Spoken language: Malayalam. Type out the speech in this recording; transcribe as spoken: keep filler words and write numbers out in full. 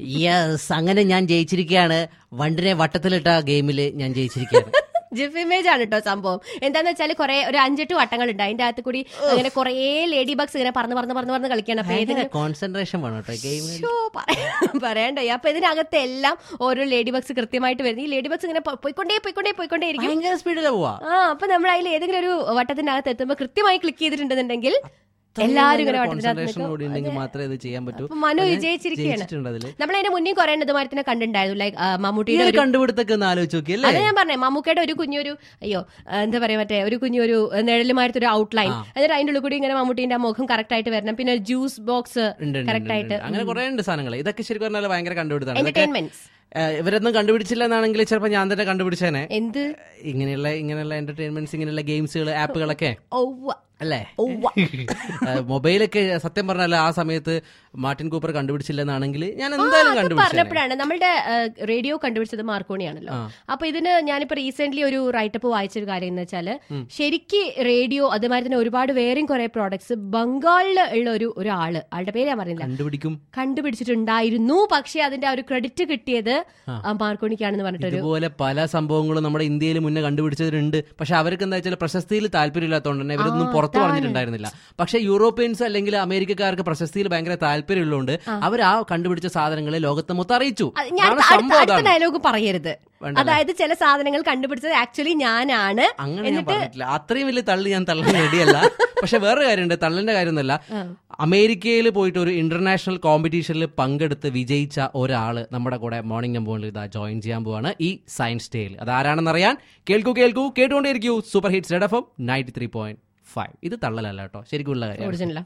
യെസ്, അങ്ങനെ ഞാൻ ജയിച്ചിരിക്കുകയാണ്. വണ്ടിനെ വട്ടത്തിലിട്ട ഗെയിമില് ഞാൻ ജയിച്ചിരിക്കുകയാണ്. ജിഫ് ഇമേജ് ആണ് കേട്ടോ സംഭവം. എന്താന്ന് വെച്ചാൽ കുറെ ഒരു അഞ്ചെട്ട് വട്ടങ്ങളുണ്ട്. അതിന്റെ അകത്ത് കൂടി അങ്ങനെ കുറെ ലേഡി ബഗ്സ് ഇങ്ങനെ പറന്ന് പറന്ന് പറന്ന് പറന്ന് കളിക്കണം. കോൺസെൻട്രേഷൻ വേണം കേട്ടോ ഗെയിമിൽ. പറയണ്ടേ. അപ്പൊ ഇതിനകത്ത് എല്ലാം ഓരോ ലേഡി ബഗ്സ് കൃത്യമായിട്ട് വരുന്നത്. ഈ ലേഡി ബഗ്സ് ഇങ്ങനെ പോയിക്കൊണ്ടേ പോയിക്കൊണ്ടേ പോയിക്കൊണ്ടേ ഇരിക്കും. ഭയങ്കര സ്പീഡിലാണ് പോവാ. ആ അപ്പൊ നമ്മൾ അതിൽ ഏതെങ്കിലും ഒരു വട്ടത്തിന്റെ അകത്ത് എത്തുമ്പോൾ കൃത്യമായി ക്ലിക്ക് ചെയ്തിട്ടുണ്ടെന്നുണ്ടെങ്കിൽ എല്ലാരും ഇങ്ങനെ മാത്രമേ ഇത് ചെയ്യാൻ പറ്റൂ. മനു വിജയിച്ചിരിക്കുകയാണ്. നമ്മൾ അതിന്റെ മുന്നേ കുറെ ഇതുമാരത്തിനെ കണ്ടിട്ടുണ്ടായിരുന്നു. ലൈക്ക് മമ്മൂട്ടിയുടെ കണ്ടുപിടുത്തൊക്കെ ഒന്ന് ആലോചിച്ച് നോക്കി. അത് ഞാൻ പറഞ്ഞേ, മമ്മൂക്കയുടെ ഒരു കുഞ്ഞൊരു അയ്യോ എന്താ പറയാ മറ്റേ ഒരു കുഞ്ഞൊരു നിഴലുമാരത്തെ ഒരു ഔട്ട്ലൈൻ, എന്നിട്ട് അതിന്റെ ഉള്ളിൽ കൂടി ഇങ്ങനെ മമ്മൂട്ടിന്റെ മുഖം കറക്റ്റ് ആയിട്ട് വരണം. പിന്നെ ജ്യൂസ് ബോക്സ് കറക്റ്റ് ആയിട്ട്, അങ്ങനെ കുറെ ഉണ്ട് സാധനങ്ങൾ. ഇതൊക്കെ ശരിക്കും പറഞ്ഞാൽ ഭയങ്കര കണ്ടുപിടുത്താണ്. എന്റർടൈൻമെന്റ് ഇവരൊന്നും കണ്ടുപിടിച്ചില്ല എന്നാണെങ്കിൽ ചിലപ്പോൾ ഞാൻ തന്നെ കണ്ടുപിടിച്ചേനെ. എന്ത് ഇങ്ങനെയുള്ള ഇങ്ങനെയുള്ള എന്റർടൈൻമെന്റ്സ്, ഇങ്ങനെയുള്ള ഗെയിംസുകൾ, ആപ്പുകളൊക്കെ അല്ലേ. മൊബൈലൊക്കെ സത്യം പറഞ്ഞാൽ ആ സമയത്ത് മാർട്ടിൻ കൂപ്പർ കണ്ടുപിടിച്ചില്ലെന്നാണെങ്കിൽ ഞാൻ എന്തായാലും കണ്ടുപിടിച്ചു. പറഞ്ഞപ്പോഴാണ് നമ്മളുടെ റേഡിയോ കണ്ടുപിടിച്ചത് മാർക്കോണിയാണല്ലോ. അപ്പൊ ഇതിന് ഞാനിപ്പോ റീസെന്റ് ഒരു റൈറ്റപ്പ് വായിച്ചൊരു കാര്യം എന്ന് വെച്ചാല്, ശരിക്ക് റേഡിയോ അതുമാതിരി തന്നെ ഒരുപാട് വേറെയും കുറെ പ്രോഡക്ട്സ് ബംഗാളില് ഉള്ള ഒരു ഒരാള്, ആളുടെ പേര് ഞാൻ പറഞ്ഞില്ല, കണ്ടുപിടിക്കും കണ്ടുപിടിച്ചിട്ടുണ്ടായിരുന്നു. പക്ഷെ അതിന്റെ ആ ഒരു ക്രെഡിറ്റ് കിട്ടിയത് മാർക്കോണിക്കാണെന്ന് പറഞ്ഞിട്ട് ഇതുപോലെ പല സംഭവങ്ങളും നമ്മുടെ ഇന്ത്യയിൽ മുന്നേ കണ്ടുപിടിച്ചവരുണ്ട്. പക്ഷെ അവർക്ക് എന്താ വെച്ചാൽ പ്രശസ്തിയിൽ താല്പര്യമില്ലാത്തതുകൊണ്ട് തന്നെ ഇവരൊന്നും പുറത്ത് പറഞ്ഞിട്ടുണ്ടായിരുന്നില്ല. പക്ഷെ യൂറോപ്യൻസ് അല്ലെങ്കിൽ അമേരിക്കക്കാർക്ക് പ്രശസ്തിയിൽ ഭയങ്കര താല്പര്യമുള്ളതുകൊണ്ട് അവർ ആ കണ്ടുപിടിച്ച സാധനങ്ങളെ ലോകത്ത് മൊത്തം അറിയിച്ചു. അടുത്ത ഡയലോഗ് പറയരുത്. അതായത് ചില സാധനങ്ങൾ കണ്ടുപിടിച്ചത് ആക്ച്വലി ഞാനാണ്. അങ്ങനെ ഞാൻ പറഞ്ഞിട്ടില്ല. അത്രയും വലിയ തള്ളി ഞാൻ തള്ളാൻ റെഡിയല്ല. പക്ഷെ വേറെ കാര്യമുണ്ട്, തള്ളിന്റെ കാര്യമൊന്നുമല്ല. അമേരിക്കയിൽ പോയിട്ട് ഒരു ഇന്റർനാഷണൽ കോമ്പറ്റീഷനിൽ പങ്കെടുത്ത് വിജയിച്ച ഒരാള് നമ്മുടെ കൂടെ മോർണിംഗ് നമ്പറിൽ ഇതാ ജോയിൻ ചെയ്യാൻ പോവാണ് ഈ സയൻസ് ഡേയിൽ. അതാരാണെന്നറിയാൻ കേൾക്കൂ കേൾക്കൂ കേട്ടുകൊണ്ടേയിരിക്കൂ. Super hits red F M ninety three point five. ഇത് തള്ളലല്ല കേട്ടോ, ശരിക്കുള്ള കാര്യം.